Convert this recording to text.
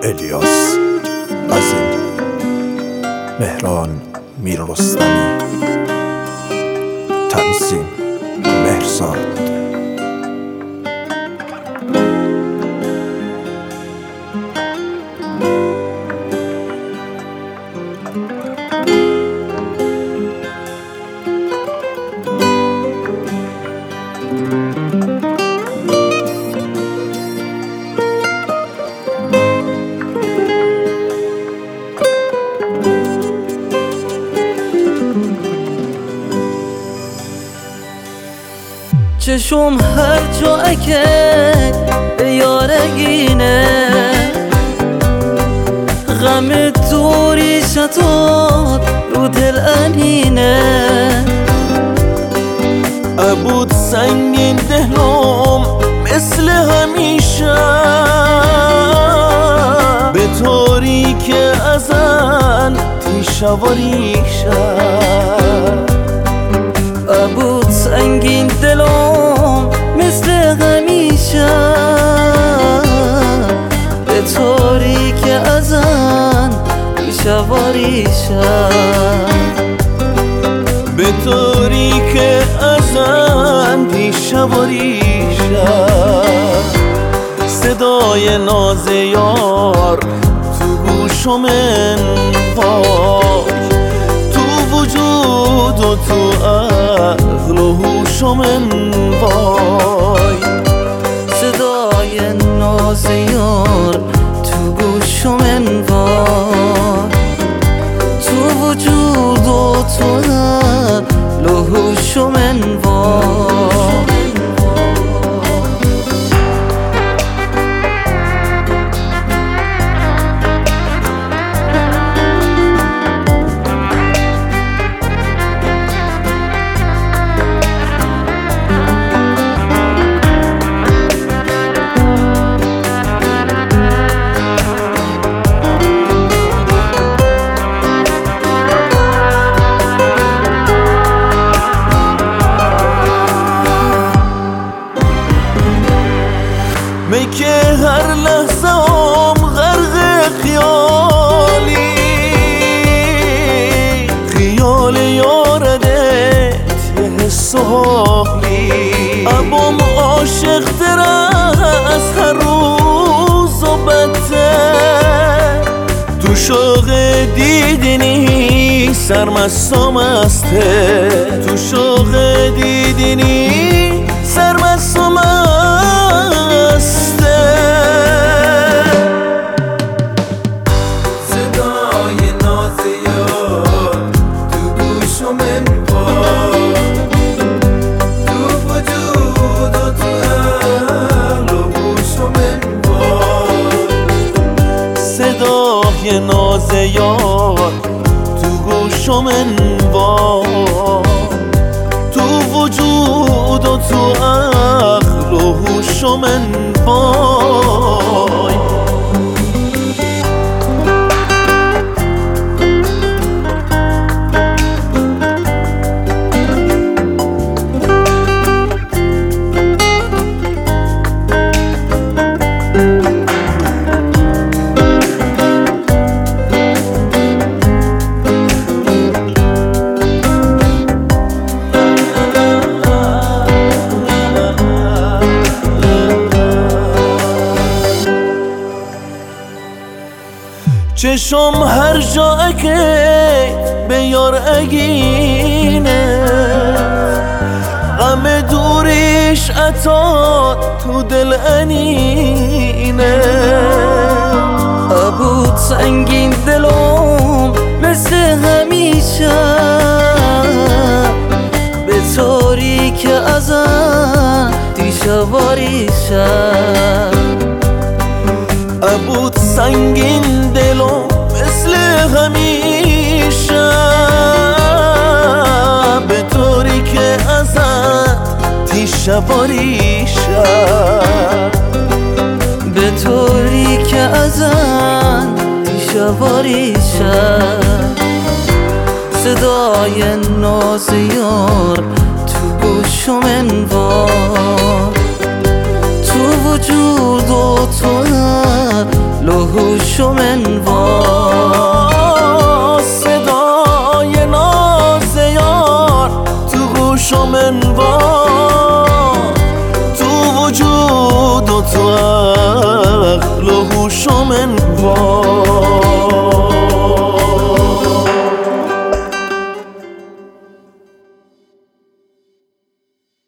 الیاس عظیم، مهران میررستمی، تنظیم مهرزاد. چشم هر جا که به یارگینه، غم دوری شتاد رو دل انینه. عبود سنگین دلم مثل همیشه، به طوری که ازن تیشواریشه. عبود سنگین دلم مثل همیشه، به طوری که ازن تیشواریشه. به طوری که ازن تیشواریشه. صدای ناز یار تو گوشم انوای، تو وجود و تو عقل و هوشم انوای. صدای ناز یار تو گوشم انوای، تو وجود و تو عقل و هوشم انوای. که هر لحظه غرق خیالی، خیال یاردت یه حس و حالی. ابم عاشق تر از هر روز و بدتر، تو شوق دیدنی سرمست و مسته. تو شوق دیدنی سرمست و مسته. صدای ناز یار تو گوشم انوای، تو وجود و تو عقل و هوشم انوای. صدای ناز یار تو گوشم انوای، تو وجود و تو عقل و هوشم انوای. چشم هر جا که به یار اگینه، غم دوریش عطا تو دل انینه. عبود سنگین دلم مثل همیشه، به طوری که ازن تیشواریشه. عبود سنگین دلم مثل همیشه، به طوری که ازت تیشواریشه. به طوری که ازن تیشواریشه. صدای ناز یار تو گوشم انوای، تو وجود و تو لهوش گوشم انوار صدای ناز یار تو گوشم انوار